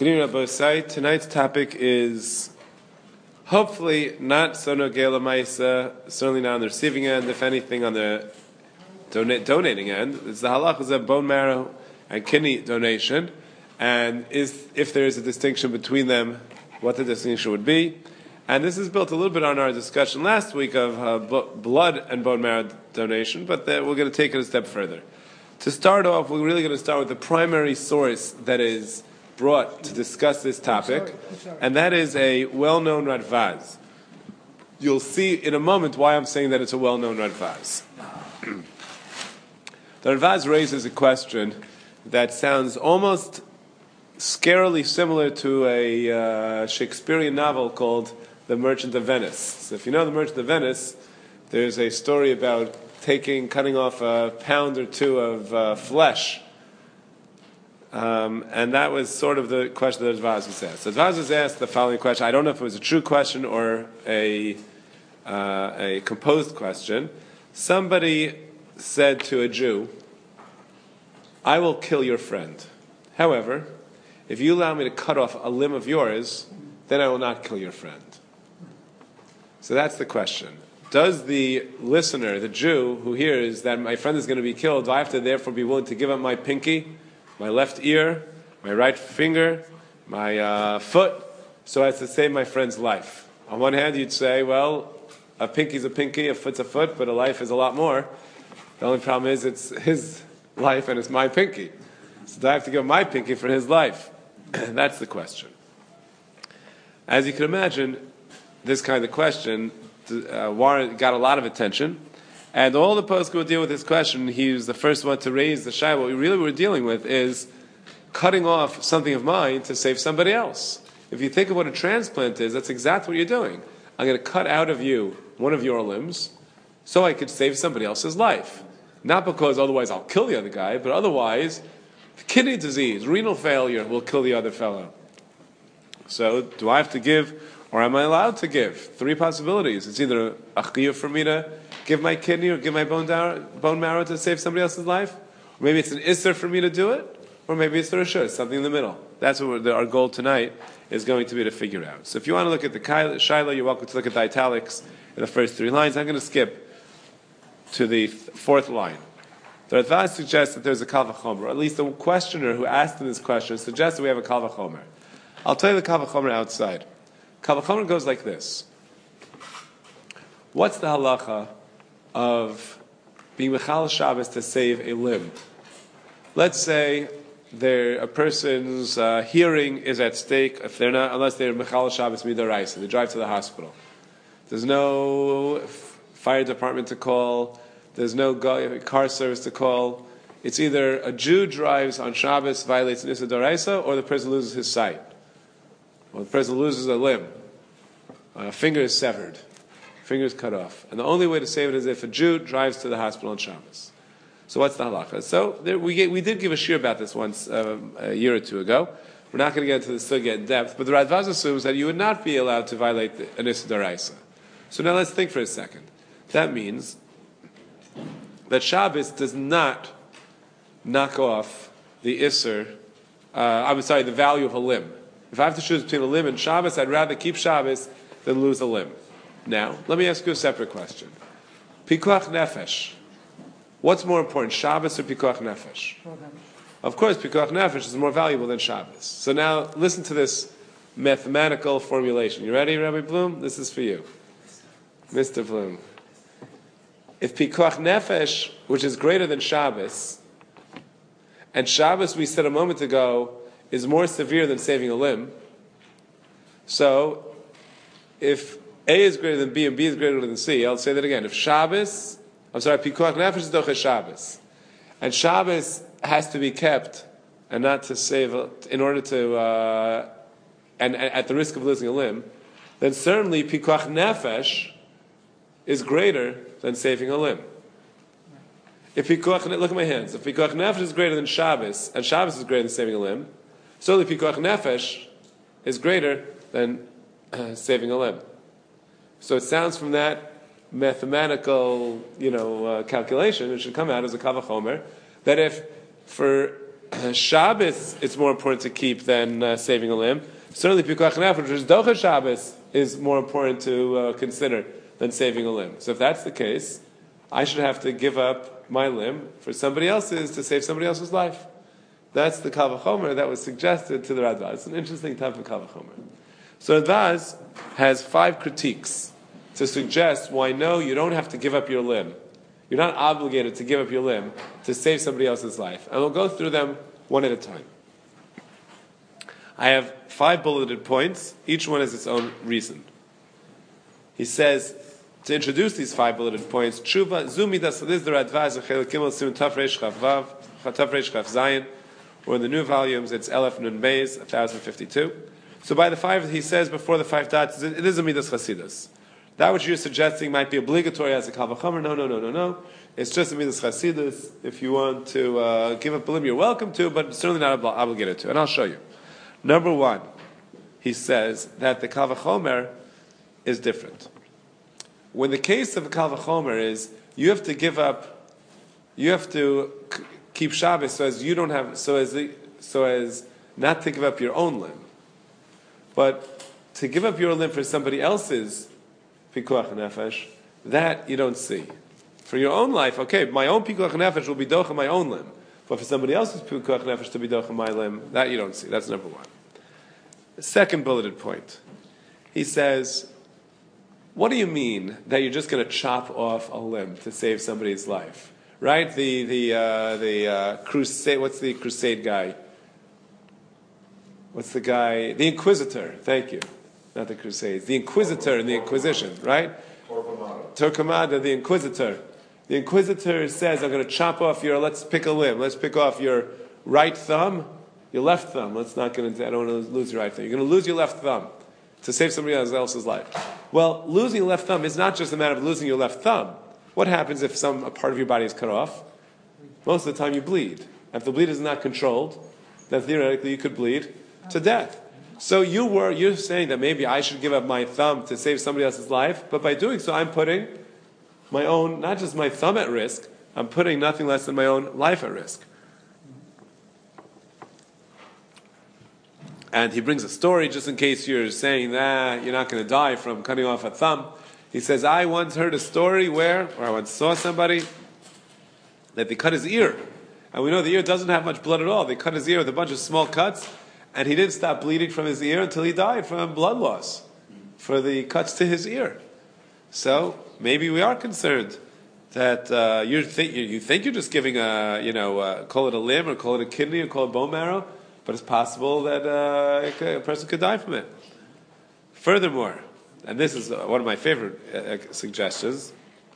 Good evening, Rabbi Sai. Tonight's topic is hopefully not so nogei l'maisa, certainly not on the receiving end, if anything on the donating end. It's the halachas of bone marrow and kidney donation, and if there is a distinction between them, what the distinction would be. And this is built a little bit on our discussion last week of blood and bone marrow donation, but we're going to take it a step further. To start off, we're really going to start with the primary source that is brought to discuss this topic, and that is a well-known Radvaz. You'll see in a moment why I'm saying that it's a well-known Radvaz. The Radvaz raises a question that sounds almost scarily similar to a Shakespearean novel called The Merchant of Venice. So if you know The Merchant of Venice, there's a story about cutting off a pound or two of flesh. And that was sort of the question that Radvaz was asked. So Radvaz was asked the following question. I don't know if it was a true question or a composed question. Somebody said to a Jew, I will kill your friend. However, if you allow me to cut off a limb of yours, then I will not kill your friend. So that's the question. Does the listener, the Jew, who hears that my friend is going to be killed, do I have to therefore be willing to give up my pinky, my left ear, my right finger, my foot, so as to save my friend's life? On one hand, you'd say, well, a pinky's a pinky, a foot's a foot, but a life is a lot more. The only problem is it's his life and it's my pinky. So do I have to give my pinky for his life? That's the question. As you can imagine, this kind of question got a lot of attention, and all the poskim would deal with this question. He was the first one to raise the shayla. What we really were dealing with is cutting off something of mine to save somebody else. If you think of what a transplant is, that's exactly what you're doing. I'm going to cut out of you one of your limbs so I could save somebody else's life. Not because otherwise I'll kill the other guy, but otherwise kidney disease, renal failure will kill the other fellow. So do I have to give, or am I allowed to give? Three possibilities. It's either a chiyuv for me to give my kidney or give my bone marrow to save somebody else's life. Or maybe it's an isser for me to do it, or maybe it's the reshut, something in the middle. That's what our goal tonight is going to be to figure out. So if you want to look at the shayla, you're welcome to look at the italics in the first three lines. I'm going to skip to the fourth line. The Radvaz suggests that there's a kal vachomer, or at least the questioner who asked him this question suggests that we have a kal vachomer. I'll tell you the kal vachomer outside. Kal vachomer goes like this. What's the halacha of being mechal Shabbos to save a limb? Let's say a person's hearing is at stake if they're not, unless they're mechal Shabbos midaraisa. They drive to the hospital. There's no fire department to call. There's no car service to call. It's either a Jew drives on Shabbos, violates an issa d'oraisa, or the person loses his sight. Or the person loses a limb. A finger is severed. Finger is cut off. And the only way to save it is if a Jew drives to the hospital on Shabbos. So what's the halacha? So we did give a shir about this once a year or two ago. We're not going to get into the sugya in depth, but the Radvaz assumes that you would not be allowed to violate an issa d'oraisa. So now let's think for a second. That means that Shabbos does not knock off the isser, the value of a limb. If I have to choose between a limb and Shabbos, I'd rather keep Shabbos than lose a limb. Now, let me ask you a separate question. Pikuach nefesh. What's more important, Shabbos or Pikuach nefesh? Of course, Pikuach nefesh is more valuable than Shabbos. So now, listen to this mathematical formulation. You ready, Rabbi Bloom? This is for you. Mr. Bloom. If Pikuach nefesh, which is greater than Shabbos, and Shabbos, we said a moment ago, is more severe than saving a limb, so if A is greater than B and B is greater than C, I'll say that again. If Pikuach nefesh is doche Shabbos, and Shabbos has to be kept, and not to save, in order to, and at the risk of losing a limb, then certainly Pikuach nefesh is greater than saving a limb. Look at my hands. If Pikuach nefesh is greater than Shabbos, and Shabbos is greater than saving a limb, so the Pikuach nefesh is greater than saving a limb. So it sounds from that mathematical, calculation, it should come out as a kal vachomer that if for Shabbos, it's more important to keep than saving a limb. Certainly, Pikuach Nefesh, which is Docha Shabbos, is more important to consider than saving a limb. So if that's the case, I should have to give up my limb for somebody else's to save somebody else's life. That's the Kal Vachomer that was suggested to the Radbaz. It's an interesting type of Kal Vachomer. So Radbaz has 5 critiques to suggest why no, you don't have to give up your limb. You're not obligated to give up your limb to save somebody else's life. And we'll go through them one at a time. I have 5 bulleted points. Each one has its own reason. He says, to introduce these 5 bulleted points, Tshuva, Zumidas, this is the Radbaz, Chelik Gimel, Siman Taf Reish Chaf Vav, Taf Reish Chaf Zayin, or in the new volumes, it's Elef Nun Beis, 1052. So by the 5, he says, before the 5 dots, it is a Midas Chasidus. That which you're suggesting might be obligatory as a Kal Vachomer. No. It's just a Midas Chasidus. If you want to give up a limb, you're welcome to, but certainly not obligated to. And I'll show you. Number 1, he says that the Kal Vachomer is different. When the case of a Kal Vachomer is, you have to give up, you have to keep Shabbos so as not to give up your own limb. But to give up your limb for somebody else's Pikuach Nefesh, that you don't see. For your own life, okay, my own Pikuach Nefesh will be docha my own limb. But for somebody else's Pikuach Nefesh to be docha my limb, that you don't see. That's number 1. The second bulleted point. He says, what do you mean that you're just going to chop off a limb to save somebody's life? Right? The crusade, what's the crusade guy? What's the guy? The Inquisitor. Thank you. Not the Crusades. The Inquisitor in the Inquisition, right? Torquemada, the Inquisitor. The Inquisitor says, I'm going to chop off let's pick a limb. Let's pick off your right thumb, your left thumb. I don't want to lose your right thumb. You're going to lose your left thumb to save somebody else's life. Well, losing your left thumb is not just a matter of losing your left thumb. What happens if a part of your body is cut off? Most of the time you bleed. If the bleed is not controlled, then theoretically you could bleed to death. So you're saying that maybe I should give up my thumb to save somebody else's life, but by doing so I'm putting my own, not just my thumb at risk, I'm putting nothing less than my own life at risk. And he brings a story, just in case you're saying that you're not going to die from cutting off a thumb. He says, I once heard a story or I once saw somebody that they cut his ear. And we know the ear doesn't have much blood at all. They cut his ear with a bunch of small cuts, and he didn't stop bleeding from his ear until he died from blood loss for the cuts to his ear. So maybe we are concerned that you think you're just giving call it a limb or call it a kidney or call it bone marrow, but it's possible that a person could die from it. Furthermore, and this is one of my favorite suggestions,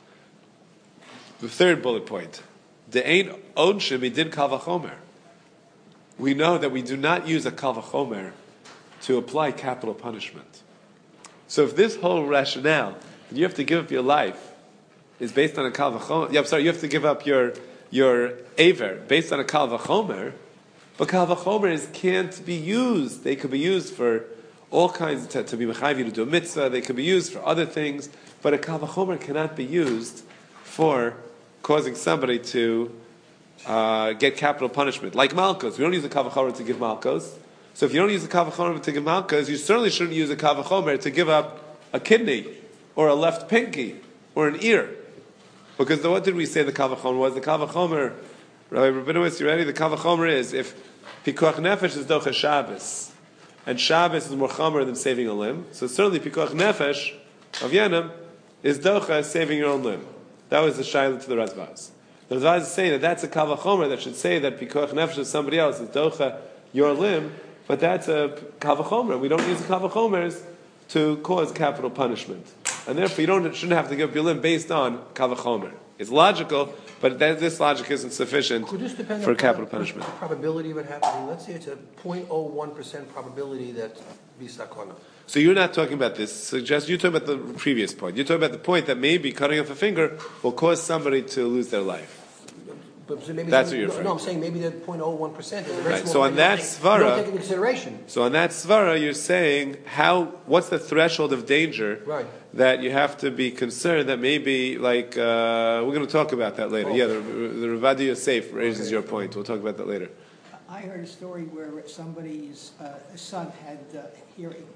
the third bullet point, the ain't onshe midin kal vachomer. We know that we do not use a kal vachomer to apply capital punishment. So if this whole rationale that you have to give up your life is based on a kal vachomer, you have to give up your aver based on a kal vachomer, but kal vachomer can't be used. They could be used for all kinds, to be mechayiv to do a mitzvah. They could be used for other things, but a kal vachomer cannot be used for causing somebody to get capital punishment. Like malchus, we don't use a kal vachomer to give malchus. So if you don't use a kal vachomer to give malchus, you certainly shouldn't use a kal vachomer to give up a kidney or a left pinky or an ear. Because what did we say the kal vachomer was? The kal vachomer, Rabbi Rabinowitz, you ready? The kal vachomer is if pikuach nefesh is docha Shabbos, and Shabbos is more chamer than saving a limb. So certainly pikuach nefesh of Yenim is docha saving your own limb. That was the shayla to the Radbaz. The Radbaz is saying that that's a kal vachomer that should say that pikuach nefesh of somebody else is docha your limb, but that's a kal vachomer. We don't use the kal vachomers to cause capital punishment, and therefore you shouldn't have to give up your limb based on kal vachomer. It's logical, but this logic isn't sufficient for capital punishment. The probability of it happening. Let's say it's a 0.01% probability that be sakona. So you're not talking about this. You're talking about the previous point. You're talking about the point that maybe cutting off a finger will cause somebody to lose their life. So maybe that's what you're referring. No, I'm saying maybe that 0.01% is a very right. small. So on that svara, don't take into consideration. So on that svara, you're saying what's the threshold of danger that you have to be concerned that maybe we're going to talk about that later. Yeah, the Ravadi Yosef raises your point. We'll talk about that later. I heard a story where somebody's son had hearing.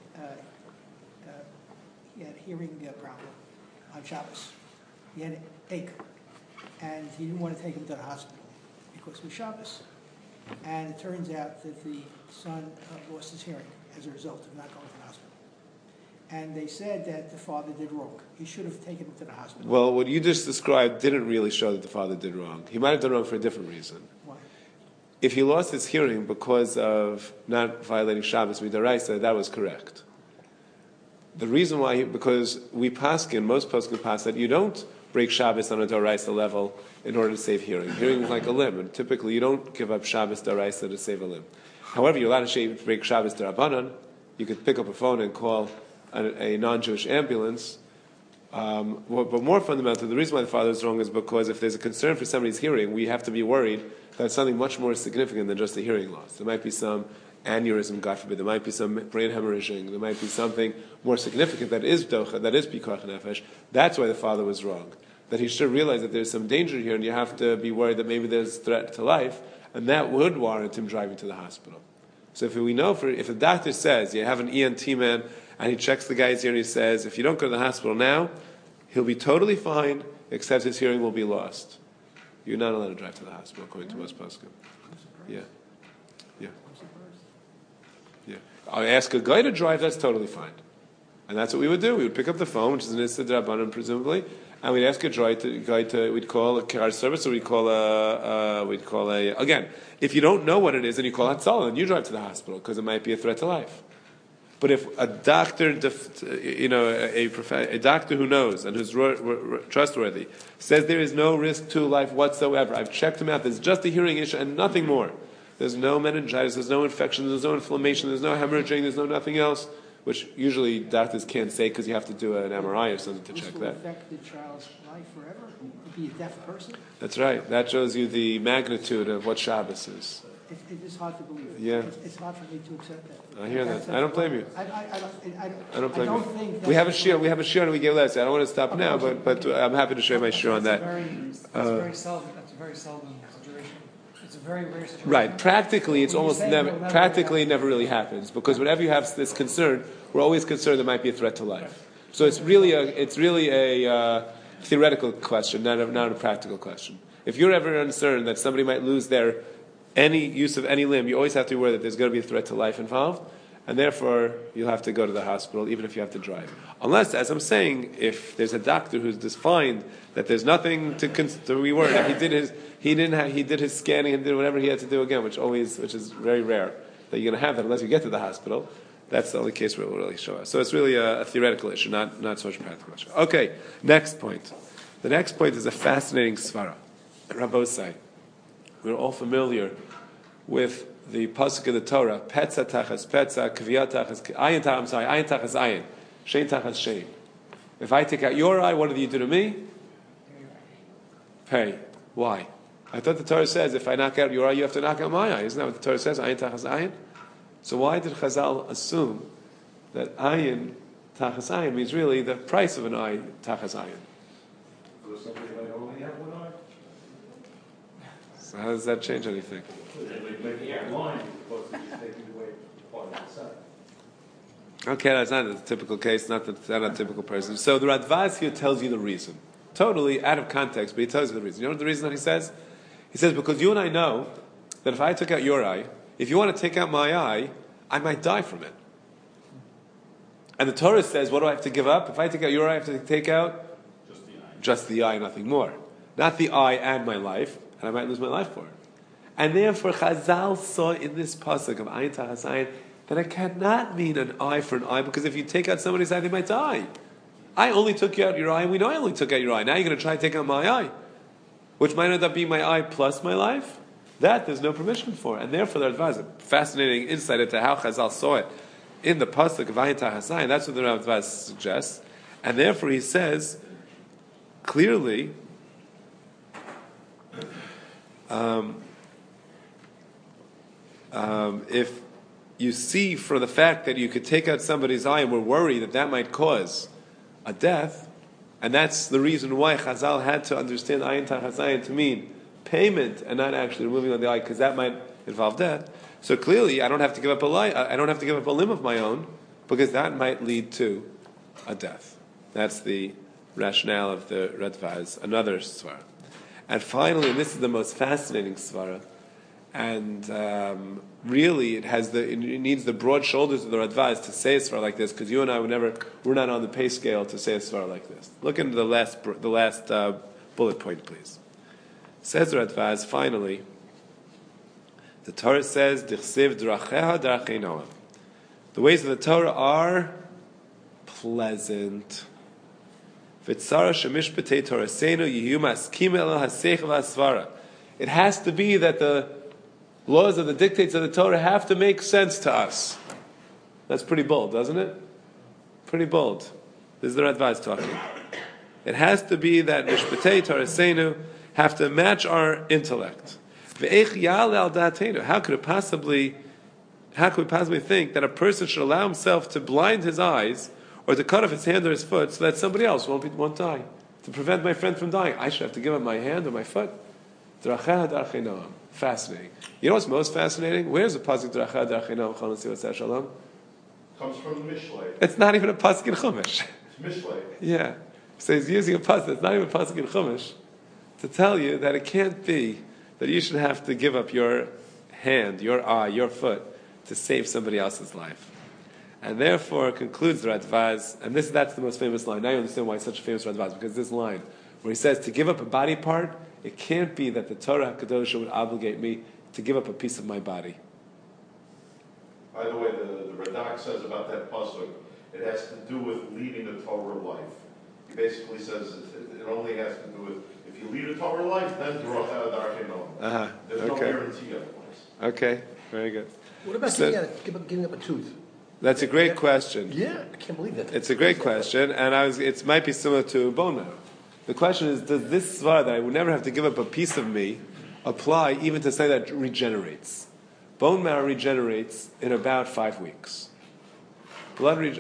He had a hearing problem on Shabbos. He had an ache, and he didn't want to take him to the hospital because it was Shabbos. And it turns out that the son lost his hearing as a result of not going to the hospital. And they said that the father did wrong. He should have taken him to the hospital. Well, what you just described didn't really show that the father did wrong. He might have done wrong for a different reason. Why? If he lost his hearing because of not violating Shabbos midaraisa, that was correct. The reason why, because we paskin, most paskin pass that you don't break Shabbos on a daraisa level in order to save hearing. Hearing is like a limb, and typically you don't give up Shabbos daraisa to save a limb. However, you're allowed to break Shabbos darabanan. You could pick up a phone and call a non-Jewish ambulance. But more fundamentally, the reason why the father is wrong is because if there's a concern for somebody's hearing, we have to be worried that it's something much more significant than just a hearing loss. There might be some aneurysm, God forbid. There might be some brain hemorrhaging. There might be something more significant that is docha, that is pikuach nefesh. That's why the father was wrong. That he should realize that there's some danger here, and you have to be worried that maybe there's a threat to life, and that would warrant him driving to the hospital. So if we know, if the doctor says you have an ENT man, and he checks the guy's ear and he says, if you don't go to the hospital now, he'll be totally fine, except his hearing will be lost. You're not allowed to drive to the hospital, according to most poskim. Yeah. Yeah. Yeah. I ask a guy to drive, that's totally fine. And that's what we would do. We would pick up the phone, which is an Issa D'Rabbanan, presumably, and we'd ask a guy to we'd call a car service, or we'd call again, if you don't know what it is, then you call Hatzalah, and you drive to the hospital, because it might be a threat to life. But if a doctor, a doctor who knows and who's trustworthy says there is no risk to life whatsoever, I've checked him out, there's just a hearing issue and nothing more. There's no meningitis, there's no infection, there's no inflammation, there's no hemorrhaging, there's no nothing else, which usually doctors can't say because you have to do an MRI or something to check that. This will affect the child's life forever? Be a deaf person? That's right. That shows you the magnitude of what Shabbos is. It is hard to believe. Yeah. It's hard for me to accept that. I hear that. I don't blame you. I don't blame you. Think we have a shir and we gave last. I don't want to stop now, but I'm happy to share my shir on that. That's a very seldom situation. It's a very rare situation. Right. Practically, it's almost never. Practically, it never really happens because whenever you have this concern, we're always concerned there might be a threat to life. So it's really a theoretical question, not a practical question. If you're ever concerned that somebody might lose their any use of any limb, you always have to be aware that there's going to be a threat to life involved, and therefore you'll have to go to the hospital, even if you have to drive. Unless, as I'm saying, if there's a doctor who's defined that there's nothing to be worried about, he did his scanning and did whatever he had to do again, which is very rare that you're going to have that unless you get to the hospital. That's the only case where it will really show us. So it's really a theoretical issue, not so much a practical issue. Okay, next point. The next point is a fascinating svara. Rabbosai. We're all familiar with the pasuk of the Torah, Petza tachas Petza, Kviyat tachas Ayin tachas Ayin, Shein tachas Shein. If I take out your eye, what do you do to me? Pay. Why? I thought the Torah says if I knock out your eye, you have to knock out my eye. Isn't that what the Torah says? Ayin tachas Ayin. So why did Chazal assume that Ayin tachas Ayin means really the price of an eye tachas Ayin? So how does that change anything? Okay, that's not a typical case, not a typical person. So the Radvaz here tells you the reason. Totally out of context, but he tells you the reason. You know what the reason that he says? He says, because you and I know that if I took out your eye, if you want to take out my eye, I might die from it. And the Torah says, what do I have to give up? If I take out your eye, I have to take out just the eye, nothing more. Not the eye and my life, and I might lose my life for it. And therefore, Chazal saw in this pasuk of Ayin Tachas Ayin that it cannot mean an eye for an eye, because if you take out somebody's eye, they might die. I only took out your eye, and we know I only took out your eye. Now you're going to try to take out my eye, which might end up being my eye plus my life. That there's no permission for. And therefore, the Radvaz, a fascinating insight into how Chazal saw it in the pasuk of Ayin Tachas Ayin. That's what the Radvaz suggests. And therefore, he says clearly, if you see from the fact that you could take out somebody's eye and we're worried that might cause a death, and that's the reason why Chazal had to understand Ayin Tachas Ayin to mean payment and not actually removing of the eye, because that might involve death. So clearly, I don't have to give up I don't have to give up a limb of my own, because that might lead to a death. That's the rationale of the Radvaz, another svara. And finally, and this is the most fascinating svara, and really it needs the broad shoulders of the Radvaz to say a svara like this, because you and I we're not on the pay scale to say a svara like this. Look into the last bullet point, please. Says the Radvaz, finally, the Torah says, Dichsiv dracheha drachei Noam. The ways of the Torah are pleasant. It has to be that the laws of the dictates of the Torah have to make sense to us. That's pretty bold, doesn't it? Pretty bold. This is the Radvaz talking. It has to be that Mishpatei Torasenu have to match our intellect. How could we possibly think that a person should allow himself to blind his eyes or to cut off his hand or his foot so that somebody else won't die? To prevent my friend from dying, I should have to give up my hand or my foot? Fascinating. You know what's most fascinating? Where's the pasuk Drachah Darchei Noam Shalom? Comes from the Mishlei. It's not even a pasuk in Chumash. It's Mishlei. Yeah. So he's using a pasuk. It's not even a pasuk in Chumash to tell you that it can't be that you should have to give up your hand, your eye, your foot to save somebody else's life. And therefore concludes the Radvaz, and that's the most famous line. Now you understand why it's such a famous Radvaz, because this line, where he says, to give up a body part, it can't be that the Torah HaKadosh would obligate me to give up a piece of my body. By the way, the Radak says about that pasuk, it has to do with leading a Torah life. He basically says it only has to do with, if you lead a Torah life, then Drachah Darchei Noam. There's no guarantee otherwise. Okay, very good. What about giving up a tooth? That's a great question. Yeah, I can't believe that. It's a great question, and it might be similar to bone marrow. The question is, does this svara that I would never have to give up a piece of me apply even to say that it regenerates? Bone marrow regenerates in about 5 weeks. Blood I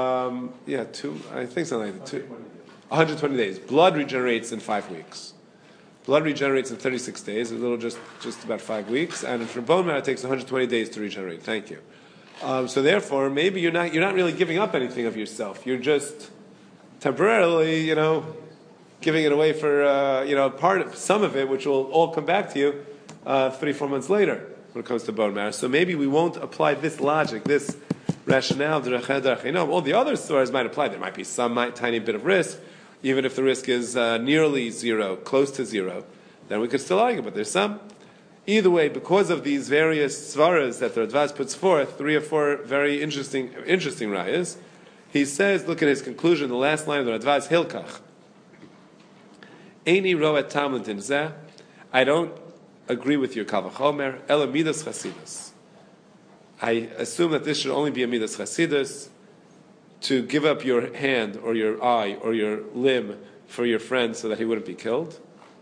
think something like that. 120 days. Blood regenerates in 5 weeks. Blood regenerates in 36 days, a little just about 5 weeks, and for bone marrow it takes 120 days to regenerate. Thank you. So therefore, maybe you're not really giving up anything of yourself. You're just temporarily, giving it away for some of it, which will all come back to you 3-4 months later when it comes to bone marrow. So maybe we won't apply this logic, this rationale. All the other stories might apply. There might be some tiny bit of risk, even if the risk is nearly zero, close to zero. Then we could still argue, but there's some. Either way, because of these various svaras that the Radvaz puts forth, 3 or 4 very interesting rayas, he says, look at his conclusion, the last line of the Radvaz, Hilkach. Eini roet tamlintin zeh. I don't agree with your Kal Vachomer. Ela midas chasidus. I assume that this should only be a midas chasidus, to give up your hand or your eye or your limb for your friend so that he wouldn't be killed.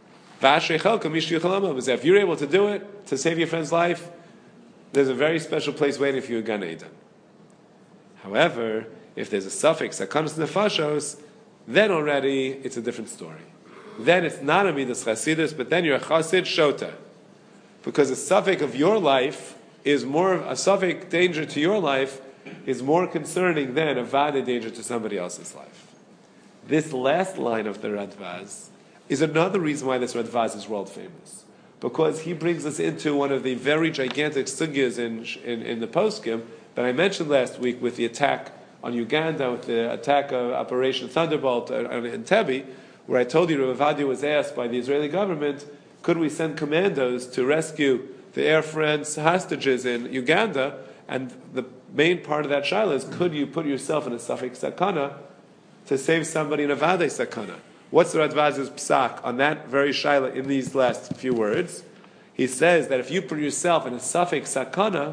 If you're able to do it, to save your friend's life, there's a very special place waiting for you in Gan Eden. However, if there's a suffix that comes to nefashos, then already it's a different story. Then it's not a midas chasidus, but then you're a chasid shota. Because the suffix of your life is more, a suffix danger to your life is more concerning than a vada danger to somebody else's life. This last line of the Radvaz is another reason why this Radvaz is world famous. Because he brings us into one of the very gigantic sugyas in the poskim that I mentioned last week with the attack on Uganda, with the attack of Operation Thunderbolt in Entebbe, where I told you Rav Ovadia was asked by the Israeli government, could we send commandos to rescue the Air France hostages in Uganda? And the main part of that shaila is, could you put yourself in a suffix sakana to save somebody in a vade sakana? What's the Radvaz's psak on that very shaila in these last few words? He says that if you put yourself in a suffix sakana,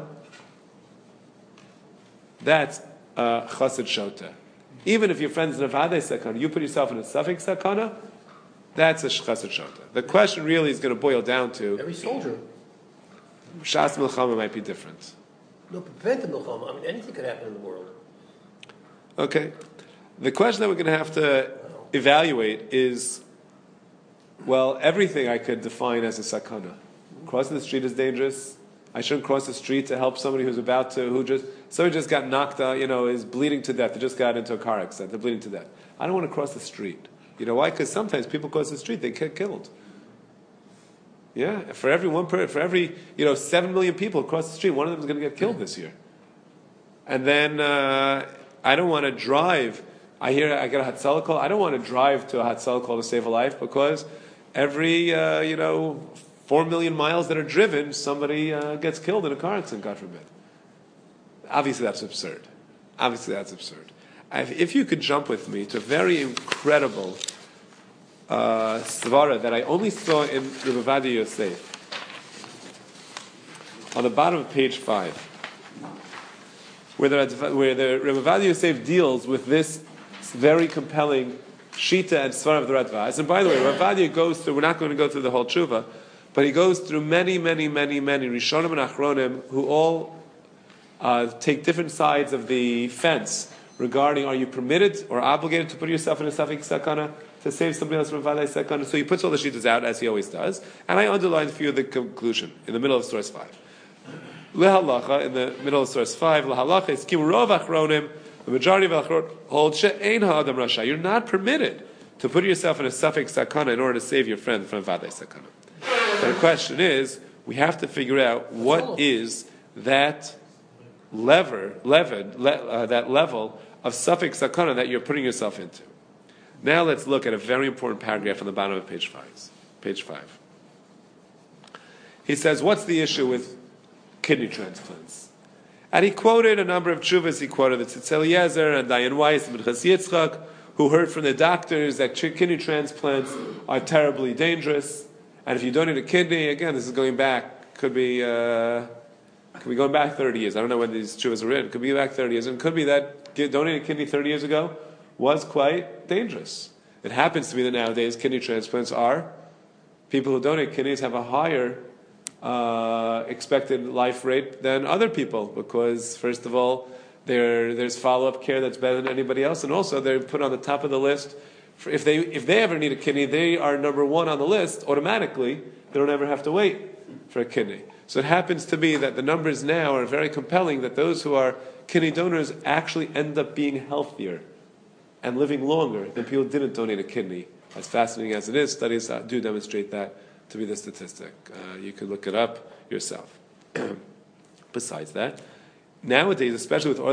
that's chassid shota. Even if your friend's in a vade sakana, you put yourself in a suffix sakana, that's a chassid shota. The question really is going to boil down to Every soldier. Shas Milchama might be different. No, prevent the milchama. I mean, anything could happen in the world. Okay. The question that we're going to have to evaluate is, well, everything I could define as a sakana. Crossing the street is dangerous. I shouldn't cross the street to help somebody somebody just got knocked out, is bleeding to death. They just got into a car accident. They're bleeding to death. I don't want to cross the street. You know why? Because sometimes people cross the street, they get killed. Yeah, for every 7 million people across the street, one of them is going to get killed this year. And then I don't want to drive. I get a Hatzalah call. I don't want to drive to a Hatzalah call to save a life because every 4 million miles that are driven, somebody gets killed in a car accident, God forbid. Obviously, that's absurd. If you could jump with me to a very incredible svara that I only saw in Rebbe Ovadia Yosef, on the bottom of page 5, where the Rebbe Ovadia Yosef deals with this very compelling shita and svara of the Radvaz. And by the way, Rebbe Ovadia goes through, we're not going to go through the whole tshuva, but he goes through many Rishonim and Achronim who all take different sides of the fence regarding are you permitted or obligated to put yourself in a safek sakana to save somebody else from vadai sakana. So he puts all the shittas out as he always does, and I underlined a few of the conclusion in the middle of source 5. Lehalacha in the middle of source 5. Lehalacha is kim rov achronim. The majority of achron hold she'ein ha'adam rasha. You're not permitted to put yourself in a safek sakana in order to save your friend from vadai sakana. But the question is, we have to figure out what is that level of safek sakana that you're putting yourself into. Now let's look at a very important paragraph on the bottom of page 5. Page 5. He says, what's the issue with kidney transplants? And he quoted a number of tshuvas. He quoted the Tzitz Eliezer and Dayan Weiss and Minchas Yitzchak, who heard from the doctors that kidney transplants are terribly dangerous. And if you donate a kidney, again, this is going back, could be going back 30 years. I don't know when these tshuvas were written. Could be back 30 years. And it could be that donating a kidney 30 years ago was quite dangerous. It happens to be that nowadays kidney transplants people who donate kidneys have a higher expected life rate than other people because, first of all, there's follow-up care that's better than anybody else, and also they're put on the top of the list. If they ever need a kidney, they are number one on the list automatically. They don't ever have to wait for a kidney. So it happens to be that the numbers now are very compelling that those who are kidney donors actually end up being healthier and living longer than people who didn't donate a kidney. As fascinating as it is, studies do demonstrate that to be the statistic. You could look it up yourself. Besides that, nowadays, especially with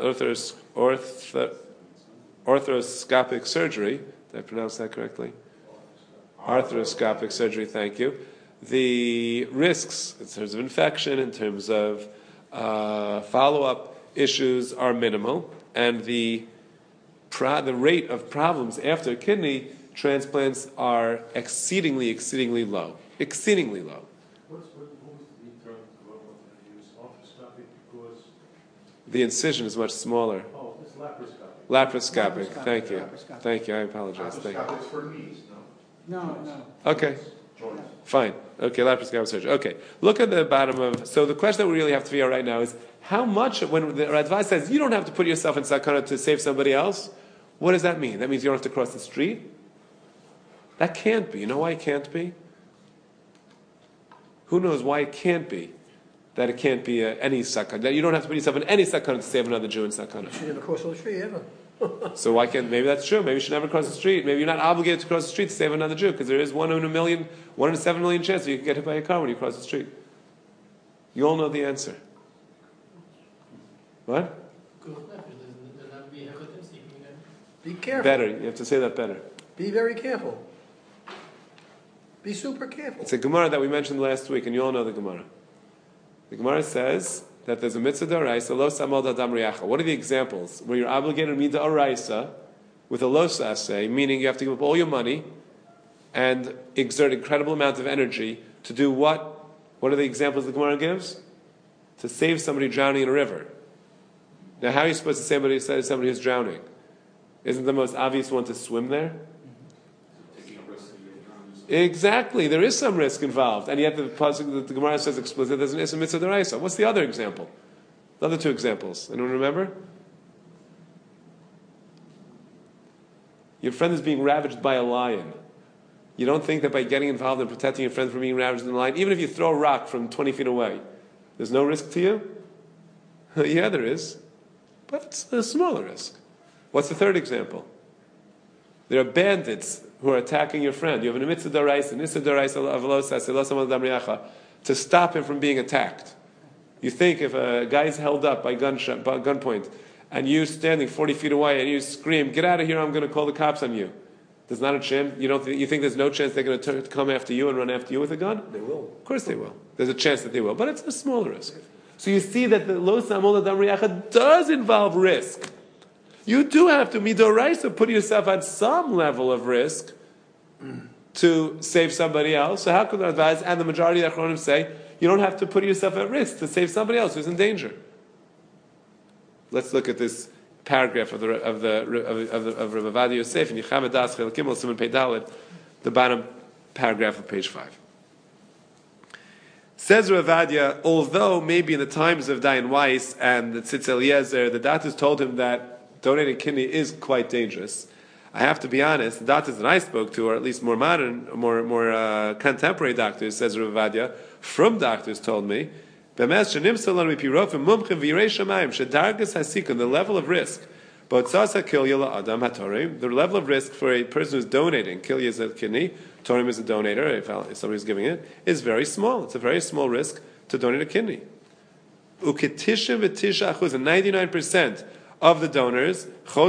arthroscopic surgery, did I pronounce that correctly? Arthroscopic surgery, thank you. The risks in terms of infection, in terms of follow-up issues are minimal, and the rate of problems after kidney transplants are exceedingly low. Exceedingly low. What was the term they use? Arthroscopic because the incision is much smaller. Oh, it's laparoscopic. Laparoscopic. Thank you. Laparoscopic. Thank you. I apologize. Thank you. Laparoscopic for knees, No. Okay. Joints. Fine. Okay, laparoscopic surgery. Okay. Look at the bottom of... So the question that we really have to figure out right now is how much... When the Radvaz says you don't have to put yourself in sakana to save somebody else, what does that mean? That means you don't have to cross the street? That can't be. You know why it can't be? Who knows why it can't be? That it can't be any sakana. That you don't have to put yourself in any sakana to save another Jew in sakana. She never crossed the street ever. So why can't... Maybe that's true. Maybe you should never cross the street. Maybe you're not obligated to cross the street to save another Jew, because there is 1 in 7 million chance that you can get hit by a car when you cross the street. You all know the answer. What? Be careful. Better. You have to say that better. Be very careful. Be super careful. It's a Gemara that we mentioned last week, and you all know the Gemara. The Gemara says that there's a mitzvah d'oraisa, lo samal d'adam riacha. What are the examples where you're obligated to d'oraisa with a lo saseh, meaning you have to give up all your money and exert incredible amount of energy to do what? What are the examples the Gemara gives? To save somebody drowning in a river. Now, how are you supposed to save somebody who's drowning? Isn't the most obvious one to swim there? Exactly, there is some risk involved, and yet the Gemara says explicitly there's a mitzvah d'oraisa. What's the other example? The other two examples. Anyone remember? Your friend is being ravaged by a lion. You don't think that by getting involved in protecting your friend from being ravaged by a lion, even if you throw a rock from 20 feet away, There's no risk to you? Yeah, there is. But it's a smaller risk. What's the third example? There are bandits who are attacking your friend. You have an mitzvah d'oraisa, nissa d'oraisa avalosa, selosa mal dam riacha, to stop him from being attacked. You think if a guy's held up by gunpoint, and you're standing 40 feet away and you scream, "Get out of here! I'm going to call the cops on you." There's not a chance. You think there's no chance they're going to come after you and run after you with a gun? They will. Of course they will. There's a chance that they will, but it's a small risk. So you see that the lo samol dam riacha does involve risk. You do have to midoraisa put yourself at some level of risk to save somebody else. So how could the advise and the majority of the Achronim say you don't have to put yourself at risk to save somebody else who's in danger? Let's look at this paragraph of Rav Ovadia Yosef in Yechavad Das Chel Gimel Siman Pei Daled, the bottom paragraph of page 5. Says Rav Ovadia, although maybe in the times of Dayan Weiss and the Tzitz Eliezer, the doctors told him that donating kidney is quite dangerous. I have to be honest, the doctors that I spoke to, or at least more modern, more contemporary doctors, says Rav Ovadia, from doctors told me, the level of risk, the level of risk for a person who's donating, kilya is a kidney, torim is a donator, if somebody's giving it, is very small. It's a very small risk to donate a kidney. And 99% of the donors,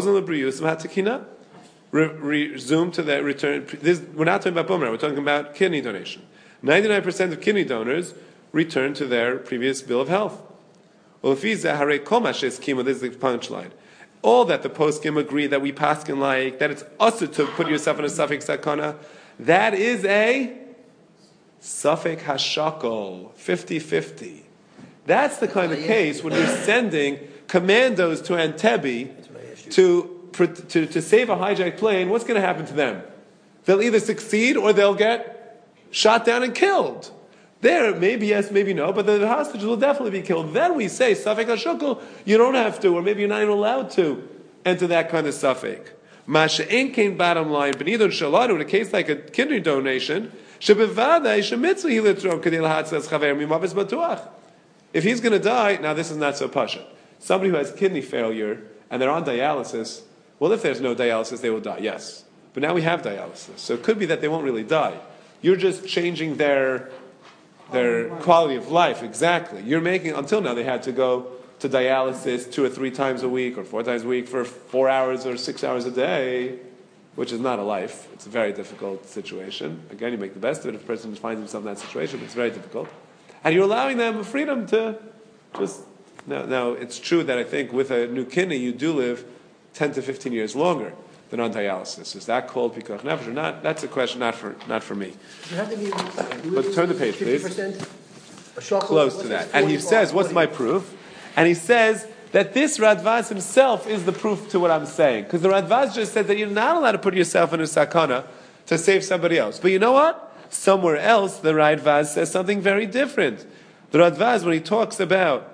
resume to their return. We're not talking about bone marrow, we're talking about kidney donation. 99% of kidney donors return to their previous bill of health. This is the punchline. All that the poskim agree that we paskin like, that it's also to put yourself in a suffix sakana, that is a suffix hashakol, 50-50. That's the kind of case when you're sending commandos to Entebbe to save a hijacked plane. What's going to happen to them? They'll either succeed or they'll get shot down and killed. There, maybe yes, maybe no, but the hostages will definitely be killed. Then we say, Safek HaShukul, you don't have to, or maybe you're not even allowed to enter that kind of Safek. Masha Enkein, bottom line, Benidon Shaladu, in a case like a kidney donation, if he's going to die, now this is not so pasha. Somebody who has kidney failure and they're on dialysis, well, if there's no dialysis, they will die, yes. But now we have dialysis, so it could be that they won't really die. You're just changing their quality of life, exactly. You're making, until now they had to go to dialysis 2 or 3 times a week or 4 times a week for 4 hours or 6 hours a day, which is not a life. It's a very difficult situation. Again, you make the best of it if a person finds himself in that situation, but it's very difficult. And you're allowing them freedom to just... Now, it's true that I think with a new kidney, you do live 10 to 15 years longer than on dialysis. Is that called pikuach nefesh or not? That's a question not for me. You have to be, but turn the page, please. 50%? Close to that. And he says, what's my proof? And he says that this Radvaz himself is the proof to what I'm saying. Because the Radvaz just said that you're not allowed to put yourself in a sakana to save somebody else. But you know what? Somewhere else, the Radvaz says something very different. The Radvaz, when he talks about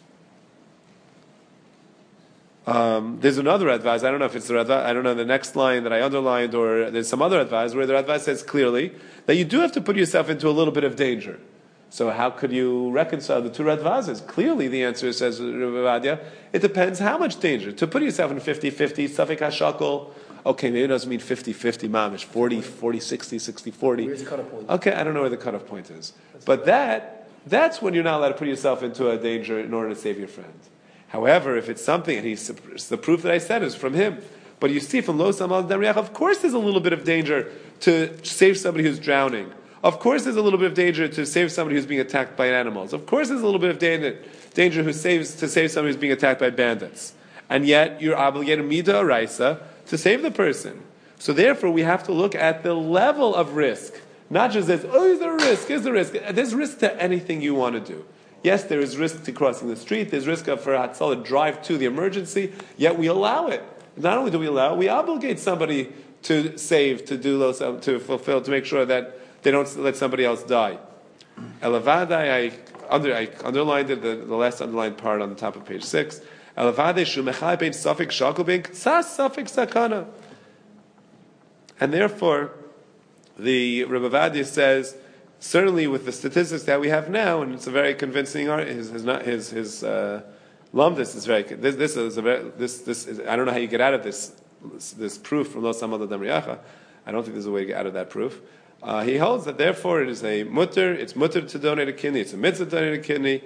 there's another advice. I don't know if it's the Radvaz. I don't know the next line that I underlined, or there's some other advice where the Radvaz says clearly that you do have to put yourself into a little bit of danger. So how could you reconcile the two Radvazes? Clearly, the answer says Rav Ovadia, it depends how much danger. To put yourself in 50-50, Safek HaShakol, okay, maybe it doesn't mean 50-50 mamish, 40-60, 60-40. Where's the cutoff point? Okay, I don't know where the cutoff point is. But that's when you're not allowed to put yourself into a danger in order to save your friend. However, if it's something, and the proof that I said is from him, but you see from Lo Samal Dam, of course there's a little bit of danger to save somebody who's drowning. Of course there's a little bit of danger to save somebody who's being attacked by animals. Of course there's a little bit of danger to save somebody who's being attacked by bandits. And yet you're obligated, Mida Raisa, to save the person. So therefore we have to look at the level of risk. Not just this, is there a risk? Is there risk? There's risk to anything you want to do. Yes, there is risk to crossing the street. There's risk for Hatzalah to drive to the emergency. Yet we allow it. Not only do we allow it, we obligate somebody to save, to fulfill, to make sure that they don't let somebody else die. Elavadai, I underlined it, the last underlined part on the top of page 6. Elavadai shumechai bein safik shakol bein ktsas safik sakana. And therefore, the Rav Ovadia says certainly with the statistics that we have now, and it's a very convincing his lumdus is very. This is I don't know how you get out of this proof from Lo Samad Damriyacha. I don't think there's a way to get out of that proof. He holds that therefore it is a mutter. It's mutter to donate a kidney. It's a mitzvah to donate a kidney.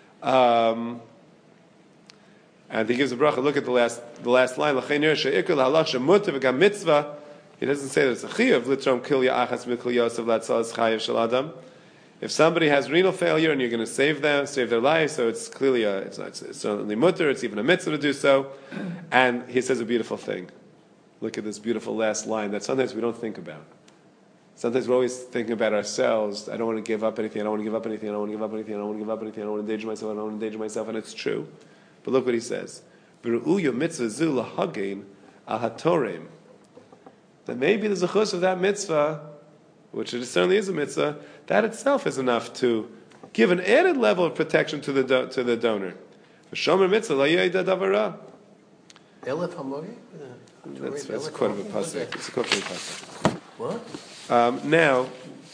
And he gives a bracha. Look at the last line. He doesn't say that it's a chiyuv. Litrom kilya achas mikol yosef latzal chayiv shel adam. If somebody has renal failure and you're going to save their life, so it's clearly it's only mutter. It's even a mitzvah to do so. And he says a beautiful thing. Look at this beautiful last line that sometimes we don't think about. Sometimes we're always thinking about ourselves. I don't want to give up anything. I don't want to give up anything. I don't want to give up anything. I don't want to give up anything. I don't want to endanger myself. I don't want to endanger myself. And it's true. But look what he says. That maybe the zechus of that mitzvah, which it certainly is a mitzvah, that itself is enough to give an added level of protection to the donor. V'shomer mitzvah la yeida davara. Elef hamogi? That's a quote of a pasuk. It's a quote of a pasuk. What? Now,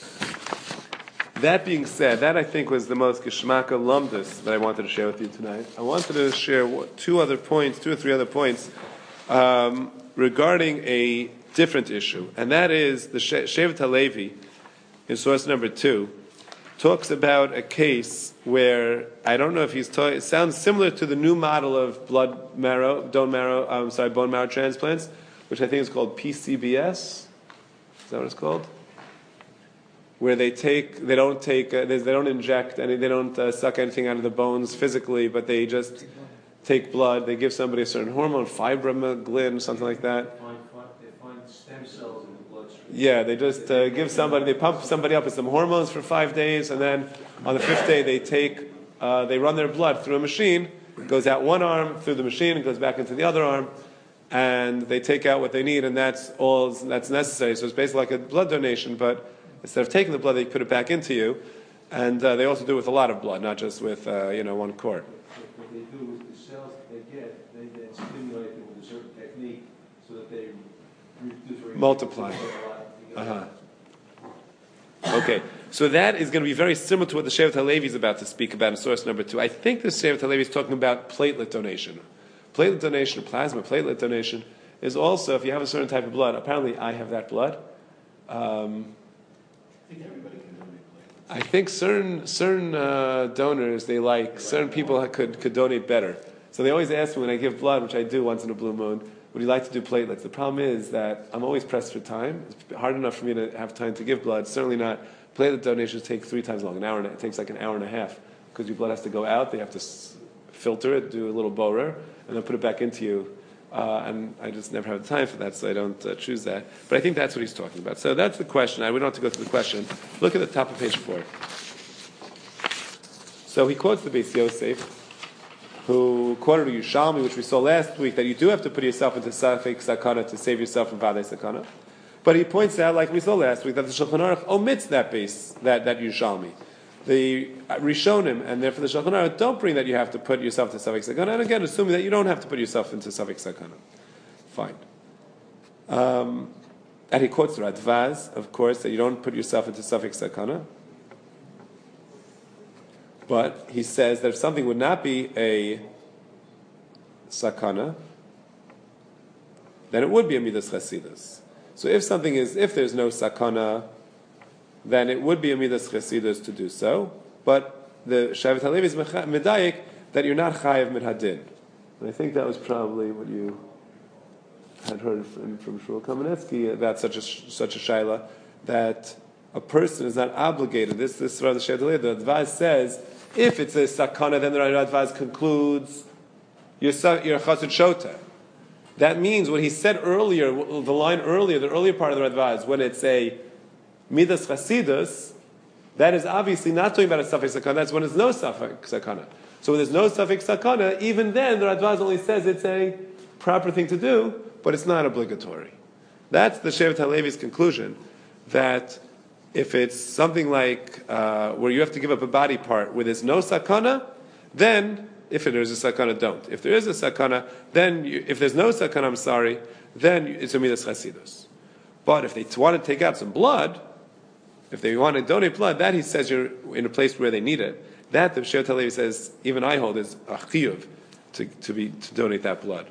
that being said, that I think was the most geschmacka lumdus that I wanted to share with you tonight. I wanted to share two or three other points regarding a different issue, and that is the Shevet HaLevi, in source number 2, talks about a case where I don't know if he's talking. It sounds similar to the new model of bone marrow transplants, which I think is called PCBS. Is that what it's called? Where they don't inject any, they don't suck anything out of the bones physically, but they just take blood. They give somebody a certain hormone, fibroglin, something like that. They find stem cells in the bloodstream. Yeah, they just they pump somebody up with some hormones for 5 days, and then on the 5th day they run their blood through a machine. It goes out one arm through the machine, and goes back into the other arm, and they take out what they need, and that's all that's necessary. So it's basically like a blood donation, but instead of taking the blood, they put it back into you, and they also do it with a lot of blood, not just with one quart. What they do with the cells that they get, they then stimulate them with a certain technique so that they multiply. Okay, so that is going to be very similar to what the Shevet HaLevi is about to speak about in source number 2. I think the Shevet HaLevi is talking about platelet donation. Platelet donation, plasma platelet donation, is also, if you have a certain type of blood, apparently I have that blood. I think everybody can donate platelets. I think certain donors, certain people could donate better. So they always ask me when I give blood, which I do once in a blue moon, would you like to do platelets? The problem is that I'm always pressed for time. It's hard enough for me to have time to give blood. Certainly not. Platelet donations take 3 times long. It takes like an hour and a half because your blood has to go out. They have to filter it, do a little borer, and then put it back into you. And I just never have the time for that, so I don't choose that. But I think that's what he's talking about. So that's the question. We don't have to go through the question. Look at the top of page 4. So he quotes the Beis Yosef, who quoted a Yerushalmi, which we saw last week, that you do have to put yourself into Safek Sakana to save yourself from Vadei Sakana. But he points out, like we saw last week, that the Shulchan Aruch omits that Yerushalmi. The Rishonim, and therefore the Shulchan Aruch, don't bring that you have to put yourself into Safek Sakana, and again, assuming that you don't have to put yourself into Safek Sakana. Fine. And he quotes the Radvaz, of course, that you don't put yourself into Safek Sakana. But he says that if something would not be a sakana, then it would be a midas chasidus. So if there's no sakana, then it would be a midas chasidus to do so. But the Shevet HaLevi is medayik that you're not chayav midhadin. And I think that was probably what you had heard from Shmuel Kamenetsky about such a shaila, that a person is not obligated. This rather Shevet HaLevi, the Advaz says, if it's a sakana, then the Radvaz concludes you're chassid shota. That means what he said earlier, the earlier part of the Radvaz, when it's a midas chasidus, that is obviously not talking about a suffix sakana. That's when there's no suffix sakana. So when there's no suffix sakana, even then the Radvaz only says it's a proper thing to do, but it's not obligatory. That's the Shevet HaLevi's conclusion, that if it's something like where you have to give up a body part where there's no sakana, then if there is a sakana, don't. If there is a sakana, then if there's no sakana, then it's a midas chasidus. But if they want to take out some blood, If they want to donate blood, that he says you're in a place where they need it. That the Shevet HaLevi says, even I hold, is a chiyuv to donate that blood.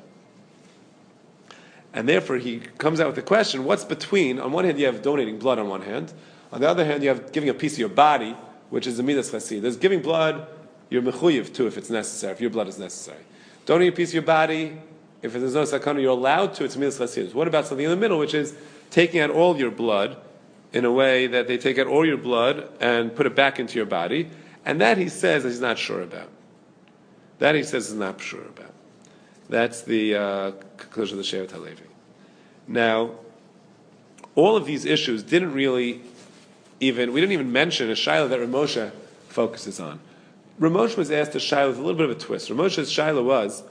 And therefore he comes out with the question, what's between, on one hand you have donating blood on one hand, on the other hand you have giving a piece of your body, which is the midas chassid. There's giving blood, you're mechuyev too if it's necessary, if your blood is necessary. Donating a piece of your body, if there's no sakana, you're allowed to, it's midas chassid. What about something in the middle, which is taking out all your blood, in a way that they take out all your blood and put it back into your body, and that he says he's not sure about. That he says he's not sure about. That's the conclusion of the Shevet HaLevi. Now, all of these issues we didn't even mention a shaila that Ramosha focuses on. Ramosha was asked a shaila with a little bit of a twist. Ramosha's shaila was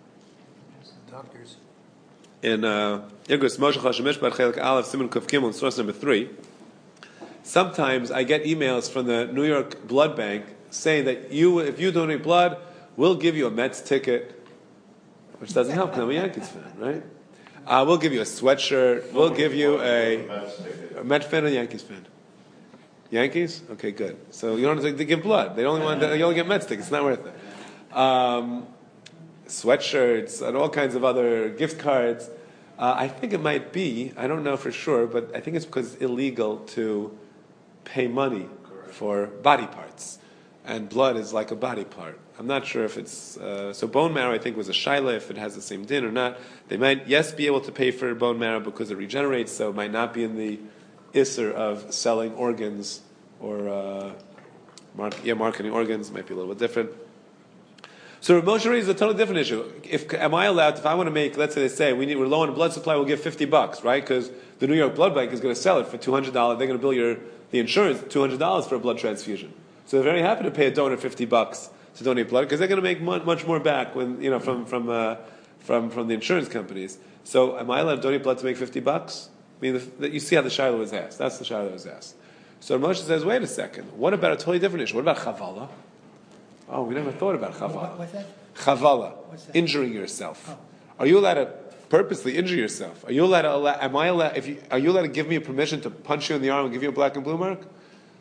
Doctors. in Igros Moshe Chashemishpat Chelik Aleph Simon Kuf Gimel, source number 3. Sometimes I get emails from the New York Blood Bank saying that if you donate blood, we'll give you a Mets ticket, which doesn't help because I'm a Yankees fan, right? We'll give you a sweatshirt. We'll give you a Mets fan or Yankees fan. Yankees? Okay, good. So you don't have to give blood. You only get Mets tickets. It's not worth it. Sweatshirts and all kinds of other gift cards. I think it might be, I don't know for sure, but I think it's because it's illegal to pay money for body parts. And blood is like a body part. I'm not sure if it's... so bone marrow, I think, was a shaila, if it has the same din or not. They might, yes, be able to pay for bone marrow because it regenerates, so it might not be in the isser of selling organs or marketing organs. It might be a little bit different. So Rav Moshe raises a totally different issue. Am I allowed, if I want to make, let's say they say, we're low on blood supply, we'll give $50, right? Because the New York Blood Bank is going to sell it for $200. They're going to bill the insurance $200 for a blood transfusion. So they're very happy to pay a donor $50 to donate blood because they're going to make much more back when from the insurance companies. So am I allowed to donate blood to make $50? I mean, you see how the shaila was asked. That's the shaila that was asked. So Moshe says, wait a second. What about a totally different issue? What about chavala? Oh, we never thought about chavala. What's that? Chavala, What's that? injuring yourself. Oh. Are you allowed to purposely injure yourself? Are you allowed to? Are you allowed to give me permission to punch you in the arm and give you a black and blue mark?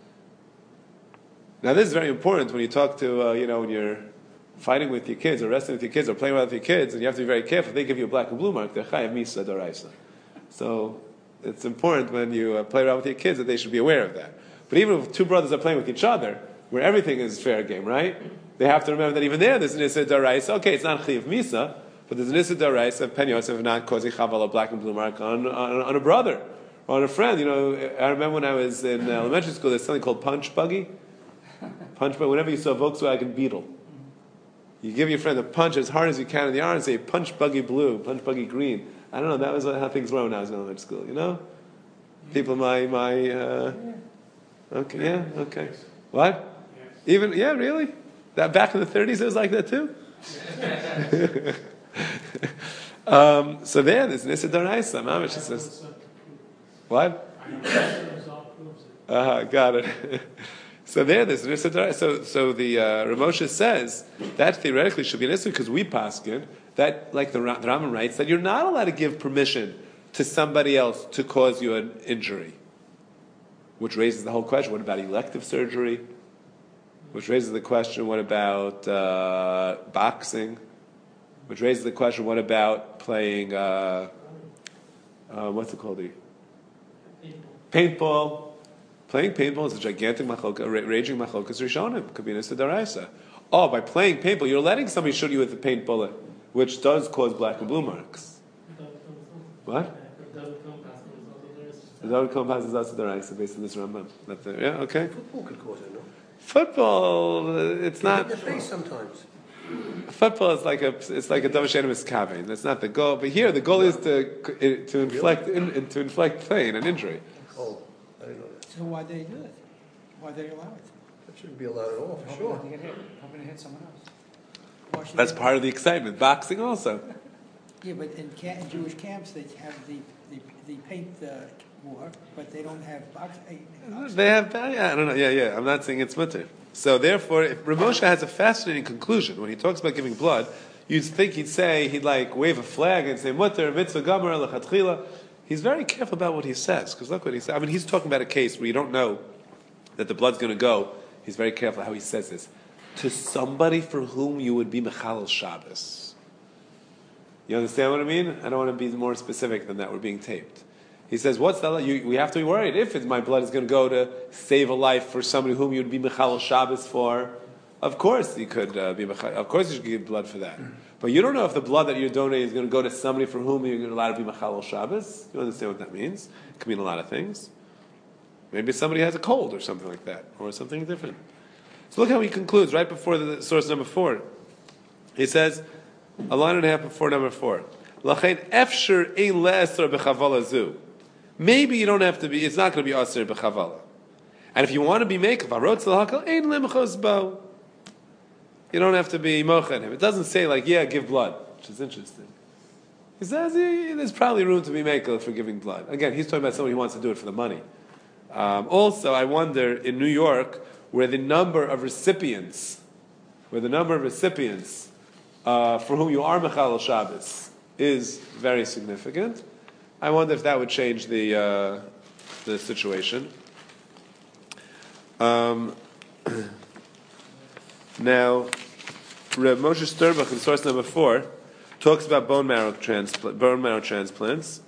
Now, this is very important when you talk to when you're fighting with your kids, or wrestling with your kids, or playing with your kids, and you have to be very careful. If they give you a black and blue mark, they're chayav misa d'oraisa. So it's important when you play around with your kids that they should be aware of that. But even if two brothers are playing with each other, where everything is fair game, right? They have to remember that even there's an issa d'oraisa. Okay, it's not chayav misa, but there's an issa d'oraisa of pen yosef not causing chaval a black and blue mark on a brother or on a friend. I remember when I was in elementary school, there's something called punch buggy. Punch buggy. Whenever you saw a Volkswagen Beetle, you give your friend a punch as hard as you can in the arm and say punch buggy blue, punch buggy green. I don't know. That was how things were when I was in elementary school. People, okay, yeah, okay. What? Even really? That back in the 30s, it was like that too. So there's Nissa Doraisa. Mamish says, what? Got it. So there's Nissa Doraisa. So the Ramosha says that theoretically should be an issue because we paskin that, like the Rambam writes, that you're not allowed to give permission to somebody else to cause you an injury. Which raises the whole question: what about elective surgery? Which raises the question, what about boxing? Which raises the question, what about playing, what's it called? Paintball. Playing paintball is a gigantic raging machlokas rishonim. Could be an issa d'oraisa. Oh, by playing paintball, you're letting somebody shoot you with a paint bullet, which does cause black and blue marks. What? The David Cohen passes also d'oraisa based on this Rambam. Yeah, okay. Football could cause it, no? Football, it's not. In the face sometimes. Football is like a davashenim miskavein. That's not the goal. But here, the goal is to inflict pain and injury. Oh, I didn't know that. So why they do it? Why they allow it? That shouldn't be allowed at all, for Hoping sure. not to get hit, hoping to hit someone else. Why should That's they- part of the excitement. Boxing also. Yeah, but in Jewish camps, they have the paint war, but they don't have boxing. They have. I don't know. Yeah. I'm not saying it's mutter. So therefore, if Ramosha has a fascinating conclusion when he talks about giving blood, you'd think he'd like wave a flag and say mutter mitzvah gomer lechatchila. He's very careful about what he says because look what he says. I mean, he's talking about a case where you don't know that the blood's going to go, he's very careful how he says this, to somebody for whom you would be Mechalel Shabbos. You understand what I mean? I don't want to be more specific than that. We're being taped. He says, what's that? We have to be worried if my blood is going to go to save a life for somebody whom you would be Mechalel Shabbos for. Of course you could be Mechalel. Of course you should give blood for that. But you don't know if the blood that you're donating is going to go to somebody for whom you're allowed to be Mechalel Shabbos. You understand what that means? It can mean a lot of things. Maybe somebody has a cold or something like that, or something different. So look how he concludes right before the source number 4. He says, a line and a half before number 4. Maybe you don't have to be, it's not going to be Aser B'chavala. And if you want to be Meikav, you don't have to be Mochen him. It doesn't say give blood, which is interesting. He says there's probably room to be Meikav for giving blood. Again, he's talking about somebody who wants to do it for the money. Also, I wonder, in New York, where the number of recipients for whom you are Mechalel Shabbos is very significant, I wonder if that would change the situation. Now, Reb Moshe Sternbuch in source number 4 talks about bone marrow transplants,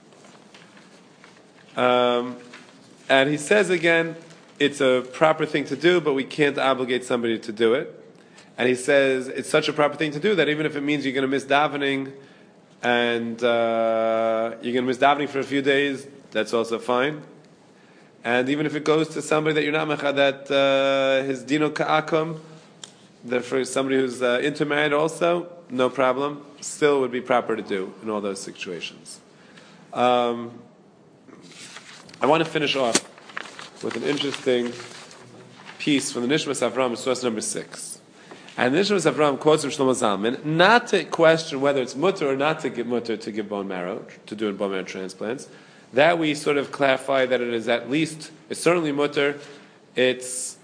and he says again, it's a proper thing to do, but we can't obligate somebody to do it. And he says it's such a proper thing to do that even if it means you're going to miss davening, and you're going to miss davening for a few days, that's also fine. And even if it goes to somebody that you're not mechad, that his dino ka'akum, that for somebody who's intermarried also, no problem, still would be proper to do in all those situations. I want to finish off with an interesting piece from the Nishmas Avram, source number 6. And the Nishmas Avram quotes from Shlomo Zalman, not to question whether it's mutter or not to give mutter to give bone marrow, to do bone marrow transplants. That we sort of clarify that it is at least, it's certainly mutter, it's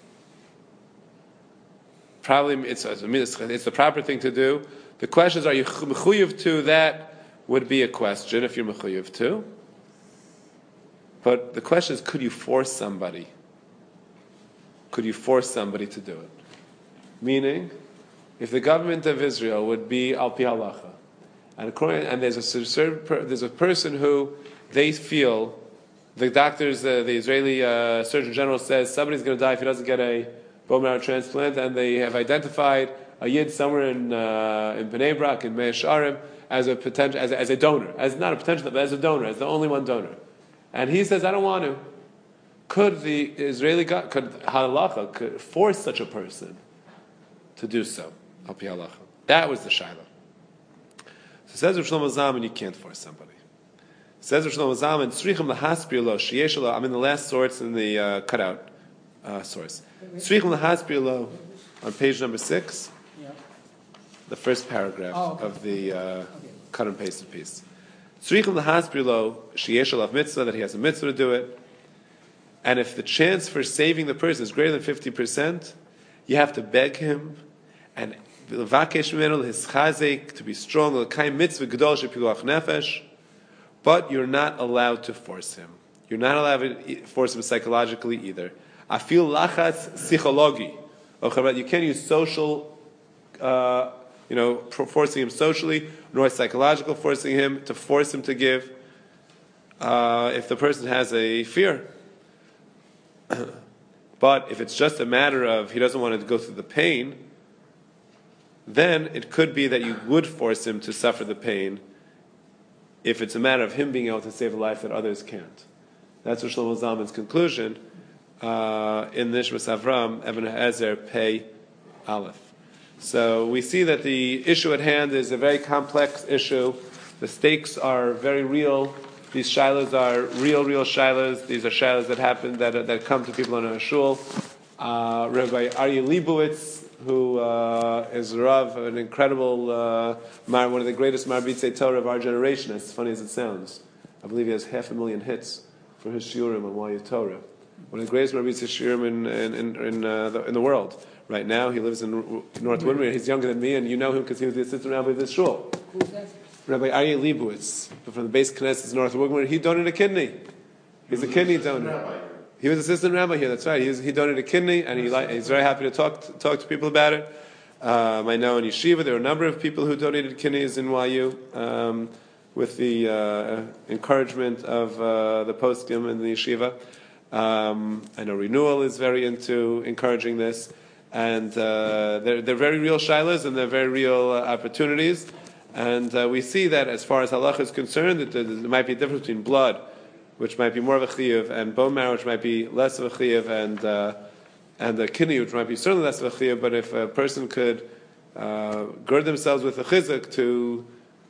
probably, it's the proper thing to do. The question is, are you mechuyev to? That would be a question, if you're mechuyev to. But the question is, could you force somebody? Could you force somebody to do it? Meaning, if the government of Israel would be al pi halacha, and there's a person who they feel, the doctors, the Israeli Surgeon General says somebody's going to die if he doesn't get a bone marrow transplant, and they have identified a yid somewhere in Bnei Brak, in Mea Shearim, as a potential, as a donor, as not a potential, but as a donor, as the only one donor. And he says, I don't want to. Could the Israeli could halacha could force such a person to do so? Al pi halacha. That was the shaila. So says Rav Shlomo Zalman, you can't force somebody. Says Rav Shlomo Zalman, tzrichim lahaspir lo sheyesh lo. I'm in the last source in the cutout source. Tzrichim lahaspir lo on page number 6, the first paragraph of the cut and pasted piece. Tzrichim lahaspir lo sheyesh lo mitzvah, that he has a mitzvah to do it. And if the chance for saving the person is greater than 50%, you have to beg him and levakesh mimenu his chazek to be strong, l'kayim mitzvah gedol shepiluach nefesh. But you're not allowed to force him. You're not allowed to force him psychologically either. Afil lachatz psychologi. You can't use social, forcing him socially, nor psychological forcing him to force him to give. If the person has a fear. But if it's just a matter of he doesn't want to go through the pain, then it could be that you would force him to suffer the pain if it's a matter of him being able to save a life that others can't. That's what Shlomo Zalman's conclusion in Nishmas Avram, Eben Ha'ezer, Pei Aleph. So we see that the issue at hand is a very complex issue. The stakes are very real. These shilas are real shilas. These are shilas that happen, that come to people in a shul. Rabbi Aryeh Leibowitz, who is Rav, an incredible, one of the greatest Marbitzei Torah of our generation, as funny as it sounds. I believe he has 500,000 hits for his shiurim on Why Torah. One of the greatest Marbitzei shiurim in the world. Right now, he lives in North Woodmere. He's younger than me, and you know him because he was the assistant rabbi of this shul. Who's that? Rabbi Aryeh Leibowitz, from the base Knesset North Woodmere. He donated a kidney. He's a kidney donor. He was assistant rabbi here. That's right. He donated a kidney, and he's very happy to talk to people about it. I know in yeshiva there were a number of people who donated kidneys in YU with the encouragement of the poskim in the yeshiva. I know Renewal is very into encouraging this, and they're very real shilas and they're very real opportunities. And we see that as far as halacha is concerned, that there might be a difference between blood, which might be more of a chiyuv, and bone marrow, which might be less of a chiyuv, and the kidney, which might be certainly less of a chiyuv. But if a person could gird themselves with a chizuk to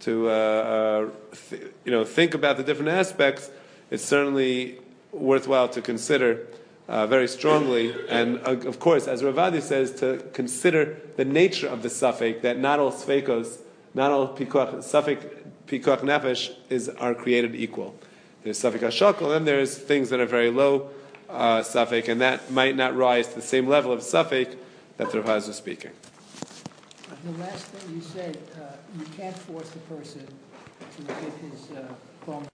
think about the different aspects, it's certainly worthwhile to consider very strongly. And of course, as Ravadi says, to consider the nature of the suffix, that not all sfeikos, not all suffix pikuach nefesh are created equal. There's suffix hashakol, and there's things that are very low suffix, and that might not rise to the same level of suffix that the Ravaz was speaking. The last thing you said, you can't force the person to give his bone